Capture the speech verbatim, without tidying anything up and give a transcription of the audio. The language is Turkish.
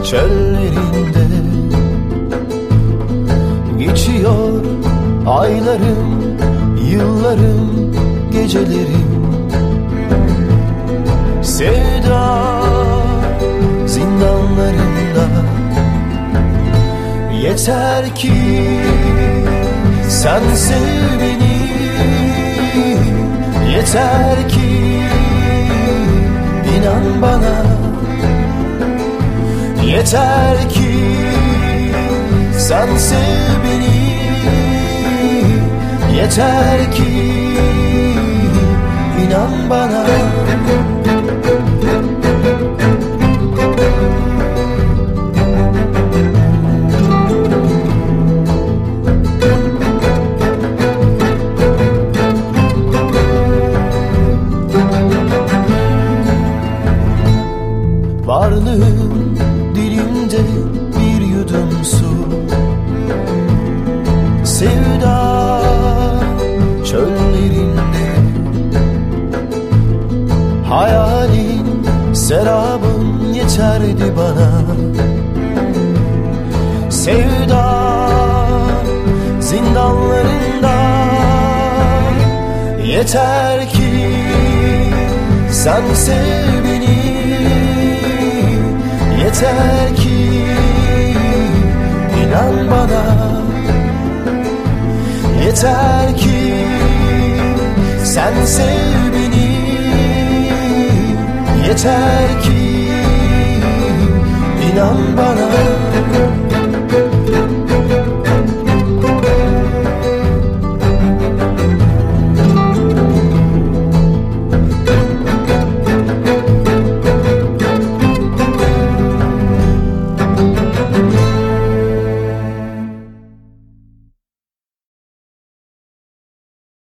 çöllerinde. Geçiyor aylarım, yıllarım, gecelerim. Sevda zindanlarında. Yeter ki sen sev beni, yeter ki inan bana, yeter ki sen sev beni, yeter ki inan bana. Varlığım dilimde bir yudum su. Sevda çöllerinde. Hayalin, serabın yeterdi bana. Sevda zindanlarında. Yeter ki sen sev beni, yeter ki inan bana, yeter ki sen sev beni, yeter ki inan bana.